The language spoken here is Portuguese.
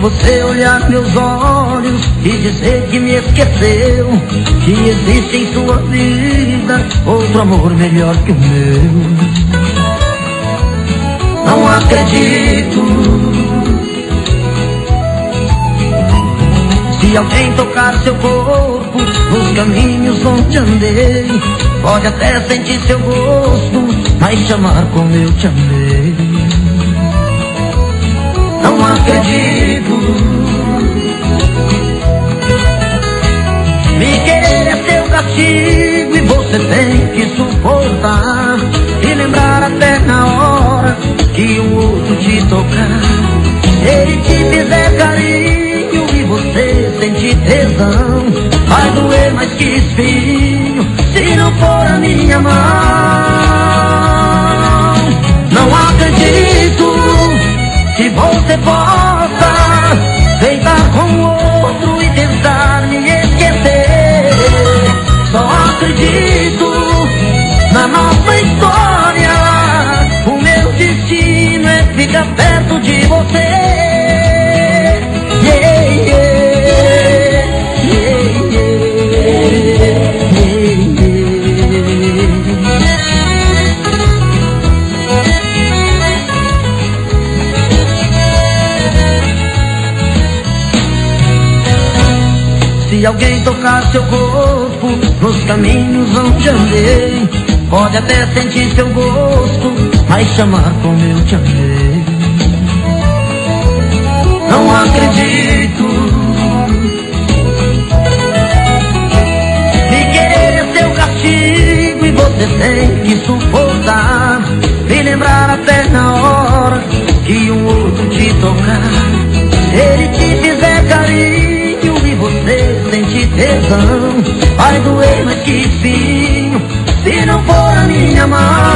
você olhar meus olhos e dizer que me esqueceu, que existe em sua vida outro amor melhor que o meu. Não acredito. Se alguém tocar seu corpo nos caminhos onde andei, pode até sentir seu gosto, mas te amar como eu te amei. Não acredito. Me querer é seu castigo e você tem que suportar, e lembrar até na hora que um outro te tocar. Ele te fizer carinho e você sentir tesão, vai doer mais que espinho se não for a minha mão. Não acredito que você possa deitar com outro e tentar me esquecer. Só acredito na nossa história. O meu destino é ficar perto de você. Yeah, yeah, yeah, yeah, yeah. Se alguém tocar seu corpo nos caminhos onde andei, pode até sentir seu gosto, mas te amar como eu te amei. Não acredito. Me querer é seu castigo e você tem que suportar, me lembrar até na hora que um outro te tocar. Ele te fizer carinho e você sentir tesão, vai doer mais que espinho se não for a minha mão.